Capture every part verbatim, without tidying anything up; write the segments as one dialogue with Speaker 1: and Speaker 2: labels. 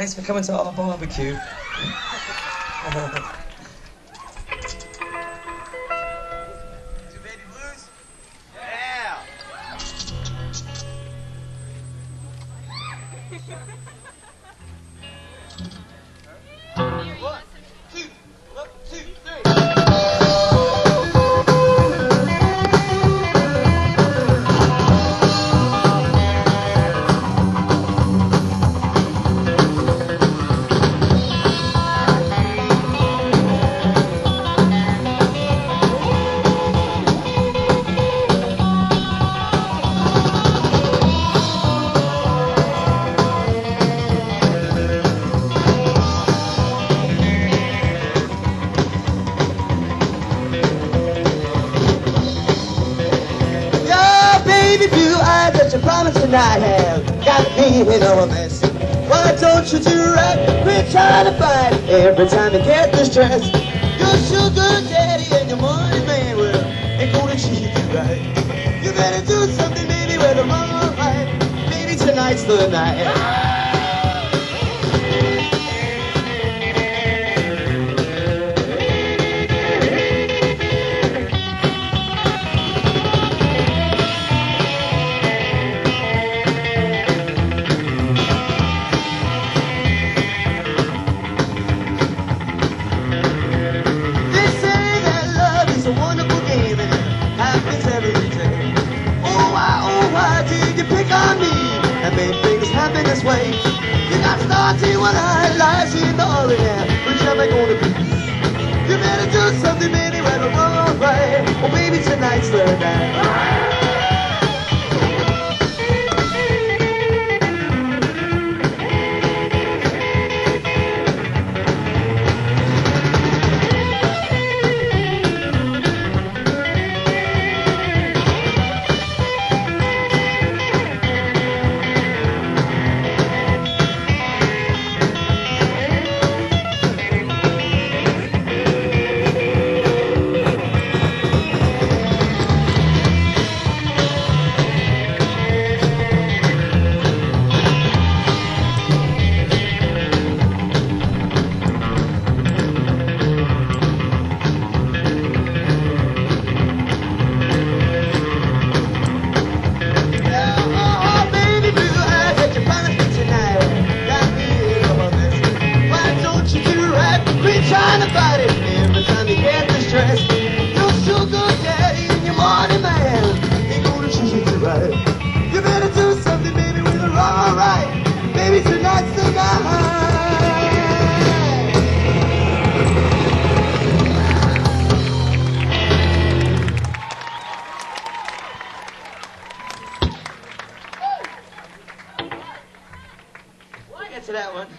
Speaker 1: Thanks for coming to our barbecue.
Speaker 2: I have got me in a mess. Why don't you do right? Quit trying to fight every time you get distressed. Your sugar daddy and your money man, well, ain't gonna treat you right. You better do something, maybe with the wrong right. Maybe tonight's the night. This way, you got started when I lies in the other hand, which am I gonna be? You better do something, maybe right or wrong, right? Or maybe tonight's the night. To that one.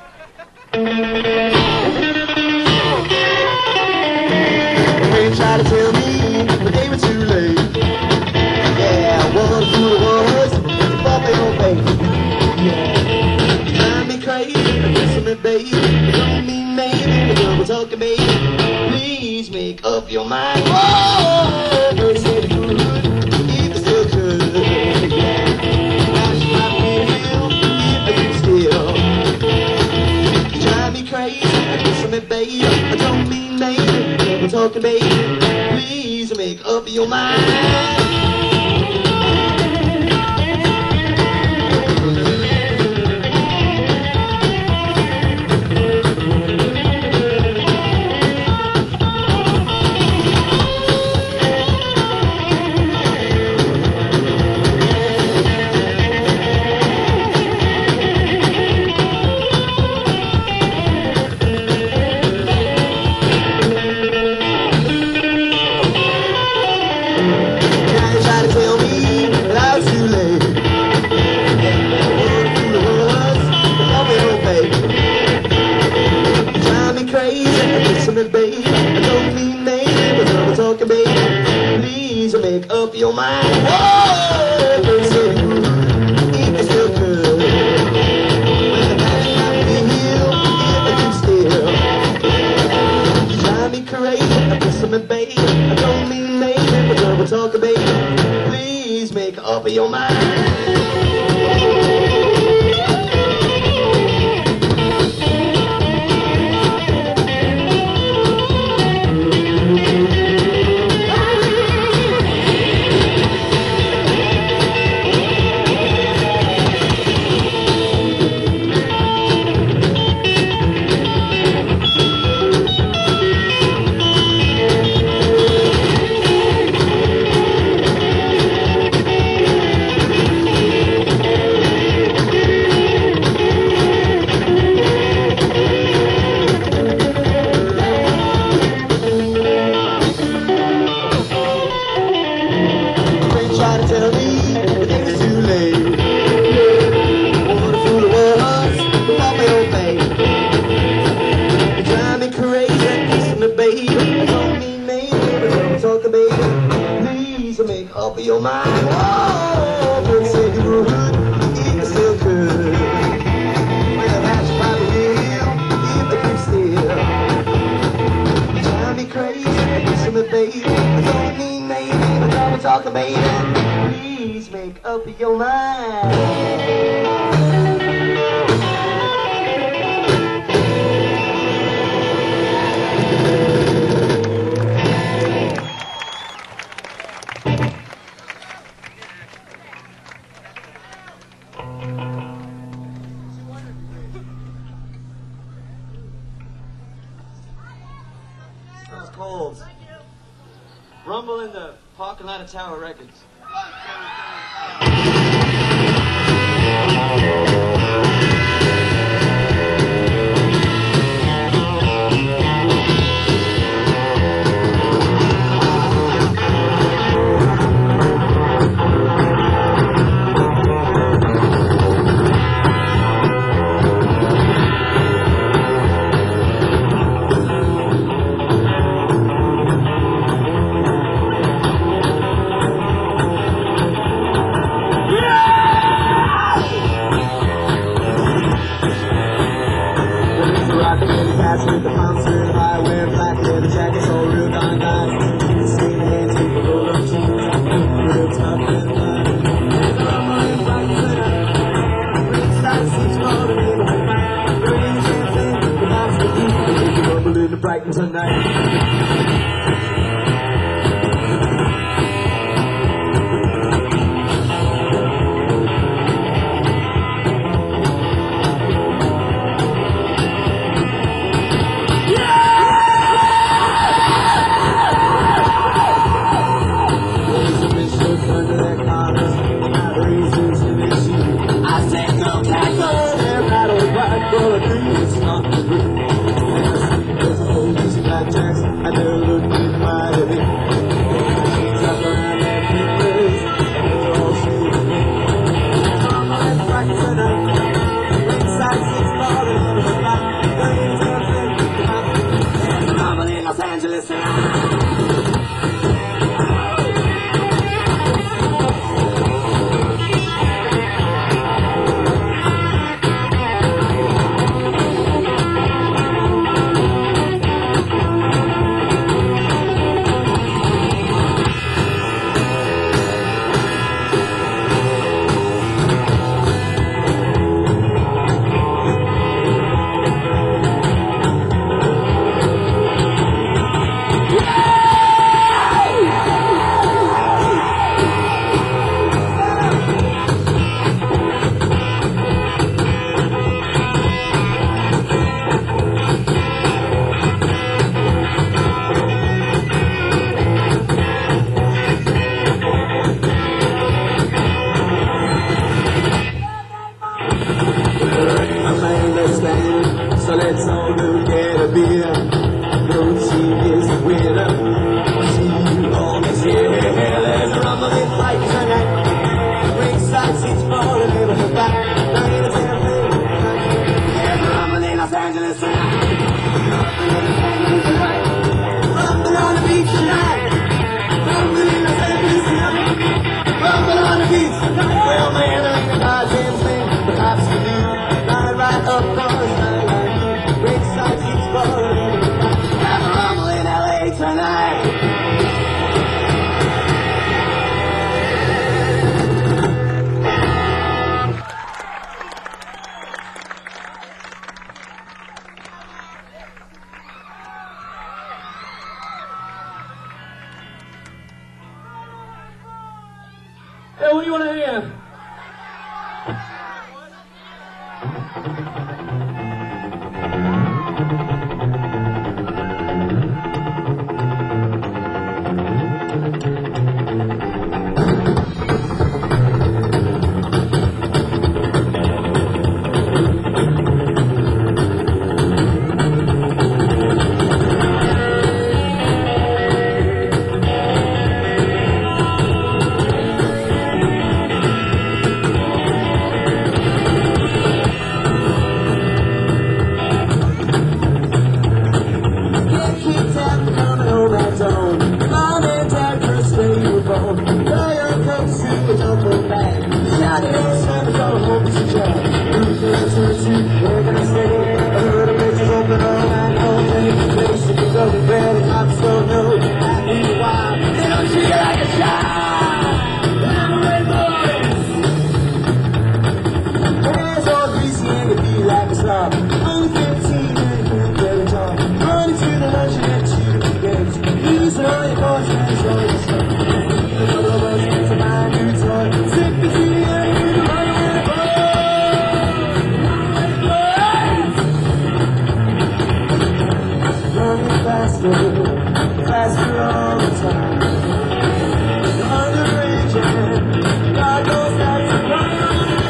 Speaker 2: They tried to tell me, but they were too late. Yeah, what a fool it was, they thought they obeyed. Yeah, you drive me crazy, I guess I'm a baby. You don't mean maybe, the girl we're talking, baby. Please make up your mind. Whoa, they said you would, if you still could. Yeah, now she might be real, if you still. Crazy, I guess I'm a baby. I don't mean maybe, we're talking, baby. Please make up your mind. Make up your mind. Whoa, they say you, if you still could. When the past might be healed, if you still. You drive me crazy, I miss me, baby. I don't mean maybe, but double talk, baby. Please make up your mind. of your mind. Oh, Bill said you would, if you still could. Well, that's probably real, if they keep still. Drive me crazy, listen to me, baby. I don't mean maybe, but I'm talking, baby. Please make up your mind.
Speaker 1: It's cold. Rumble in the parking lot of Tower Records.
Speaker 2: With the concert, I wear black leather jackets, all real darn nice. Sing hands with the roll up jeans, real tough and fine. And the rumble in black leather, red side seats rolling in the wind. The rain is in the house with you, the rumble in the brightness of night. I never looked in my head. Trapped around that big place, and they all see me. Mama, let's practice tonight. Inside six falling in the back. Playing something. And Mama in Los Angeles tonight. So let's all go get a beer. No, she is the winner. See you all next year. There's a rumbling fight tonight. Ringside seats falling in the back. There's a rumble in Los Angeles tonight. Rumble on the beach tonight. Rumble in Los Angeles tonight. Rumble on the beach tonight. Well, man, there ain't a goddamn thing the cops can do. Ride right up on the have a rumble in L A tonight.
Speaker 3: Hey, what do you want to hear?
Speaker 2: faster, faster all the time. The hunger raging, God knows that it's wrong.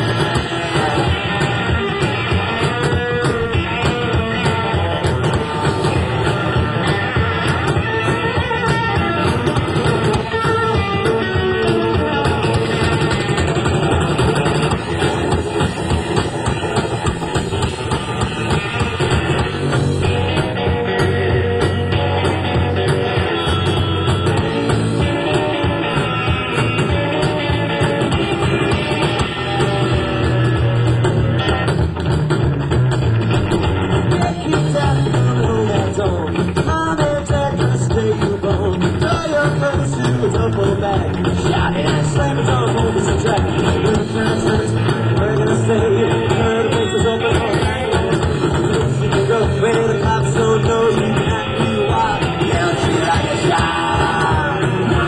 Speaker 2: Shouting and slamming on holding the track. We're gonna stay. Heard the place is open all night. You can go where the cops don't know you cannot be wild. Yell shit like a shot.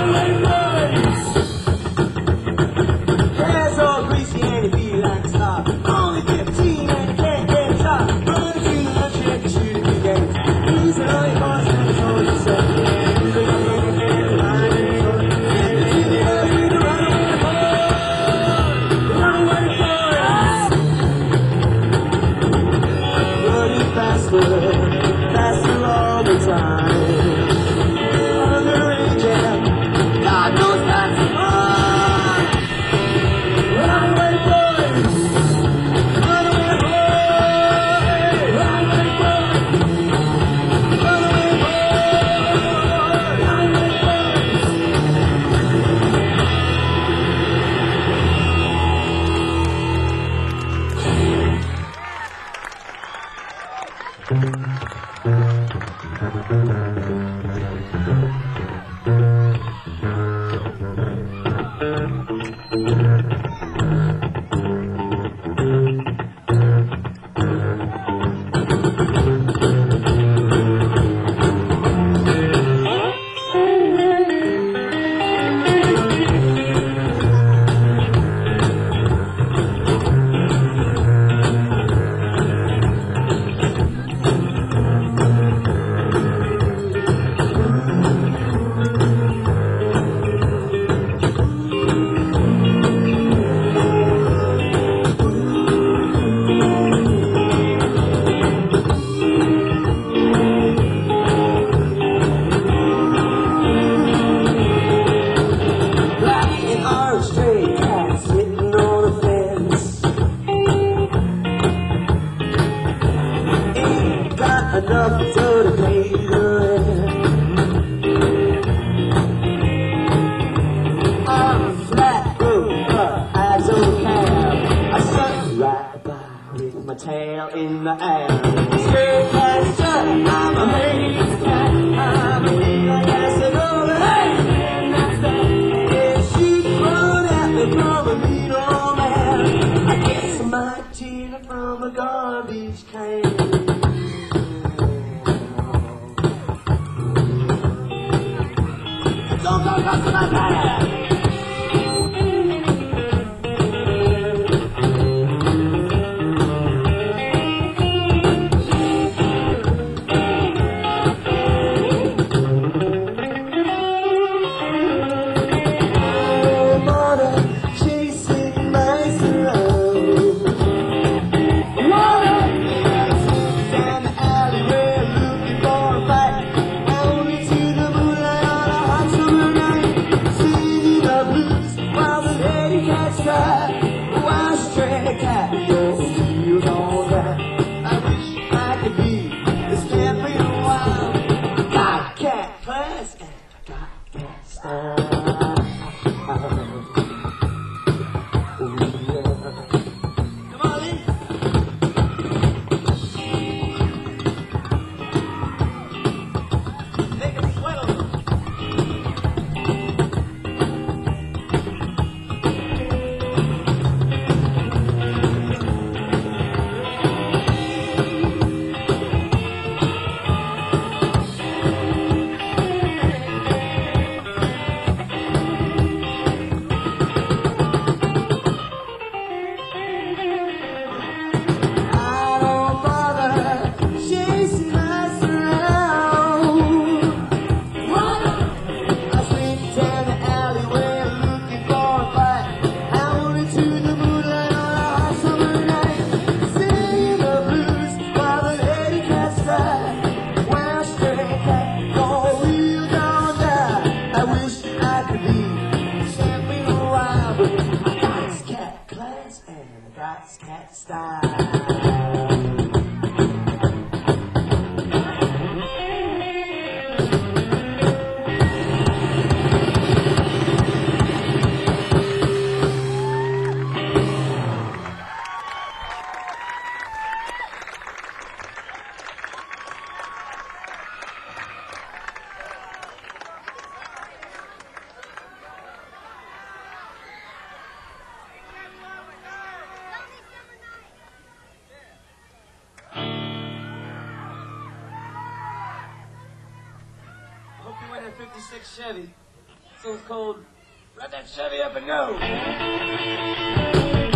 Speaker 2: Hair's all greasy and you feel like a star. Only fifteen and you can't get a shot. Running through the country and shooting the game. Easy on your horse and it's all you say. Faster all the time. Hunger raging, God knows that's on. Run away, boys. Run away, boys. Run away, boys. Run away, boys. Run away, enough to pay the rent. I'm a flat roof, but I don't care. I sat right by with my tail in the air. Straight as shut, I'm a lazy cat. I'm a little gas and all the hey! Yeah, she's run at me from a mean old man. I guess I might steal it from a garbage can. Don't go back to my dad! Oh, mother, chasing mice around. Mother, down the alleyway looking for a fight. Only to the moonlight on a hot summer night. See
Speaker 1: Hope you win that fifty-six Chevy. So it's called Run That Chevy Up and Go.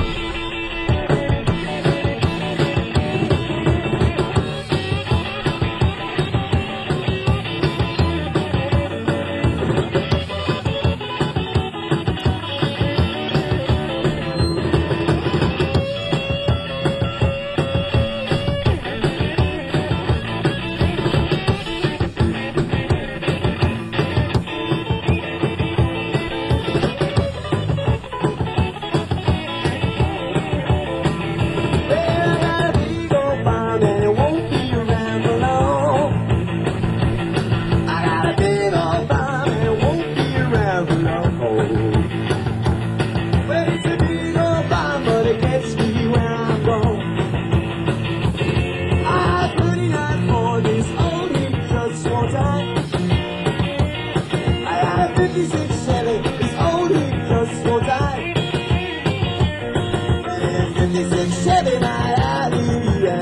Speaker 1: Chevy, my idea.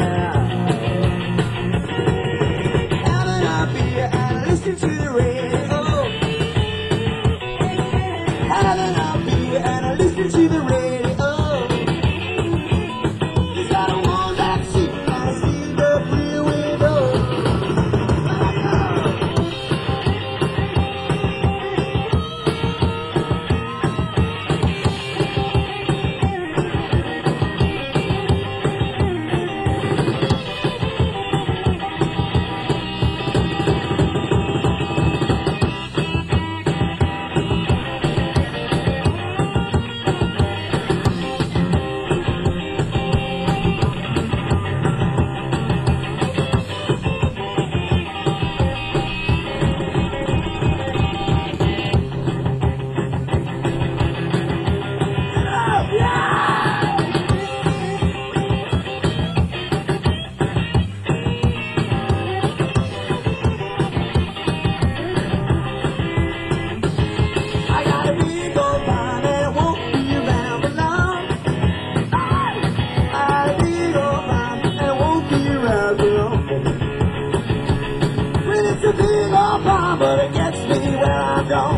Speaker 1: Having a beer and listening to the radio. Having a beer and listening to the radio. Is that a one that seat? I see the rear window. But it gets me where I'm going.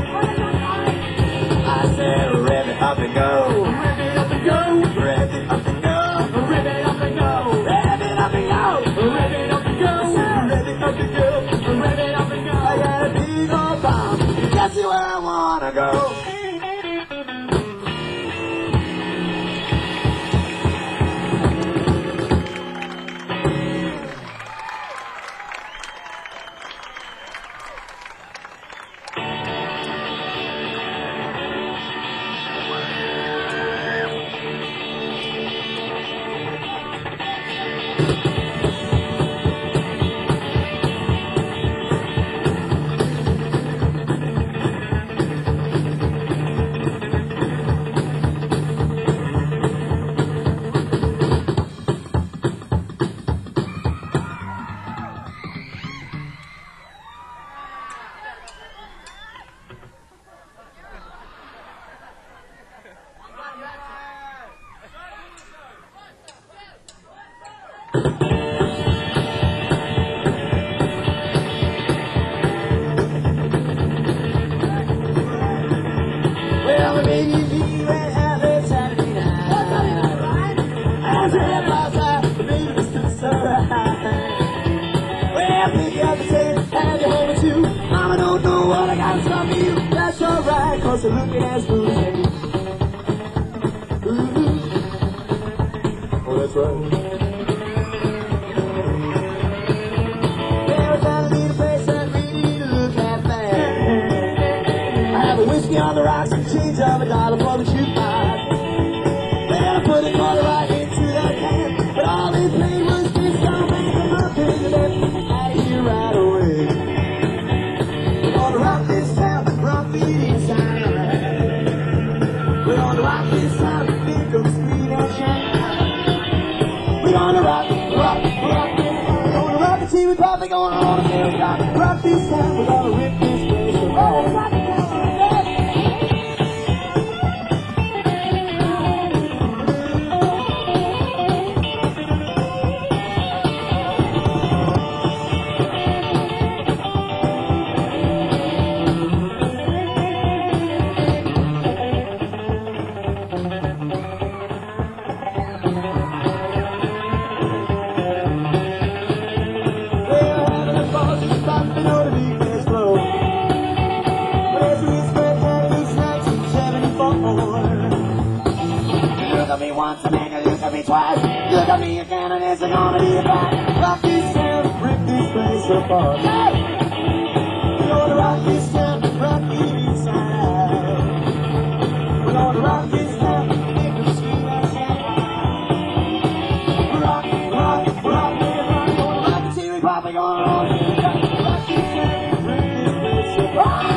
Speaker 1: I said, rev it up and go. Rev it up and go. Rev it up and go. Rev it up and go. Rev it up and go. Rev it up and go. Rev it up and go. Rev it up and go. I got a big old bomb. It gets me where I wanna go. Well, baby, you went out there Saturday night. I said last night, baby, this is so right. Well, pick you up and say, have you home with you? Mama don't know what I got to stop you. That's alright, cause you're looking as good as me. Ooh. Oh, that's right. Whiskey on the rocks and change of a dollar for the jukebox. Well, I put a quarter right into that can, but all they played was this song, make them up in the left, out of here right away.
Speaker 2: be a cannon, it's gonna be a fight. Rock this town, rip this place apart. We're gonna rock this town, rock it inside. We're gonna rock this town, make them scream and shout. Rock, rock, rock, rock, rock, gonna rock the T V pop, we're gonna rock it. Rock this town, rip this place apart.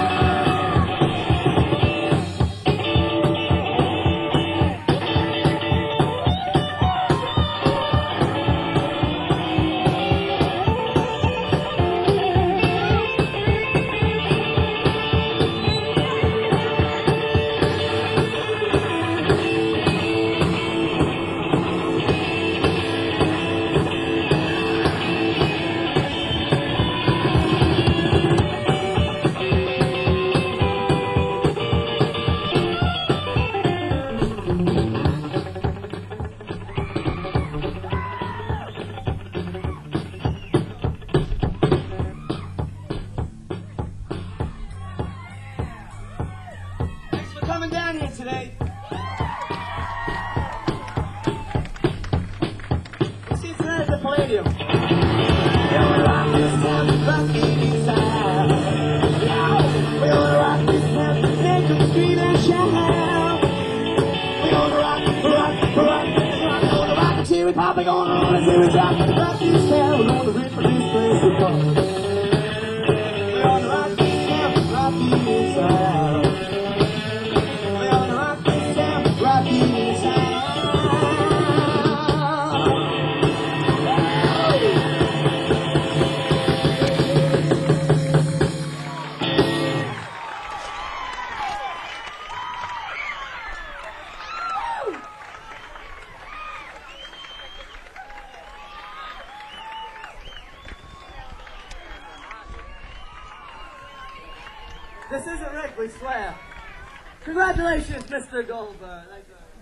Speaker 2: Coming down here today. We'll see you tonight at the Palladium. We're gonna rock this town, rock it inside. We're gonna rock this town, make them scream and shout. We're gonna rock, rock, rock, rock. We're gonna rock the cherry pop, we're gonna roll it till we drop. Rock this town, we're gonna rip this place apart. We're gonna rock this town, rock it inside.
Speaker 3: This isn't Rick, we swear. Congratulations, Mister Goldberg. Thank you.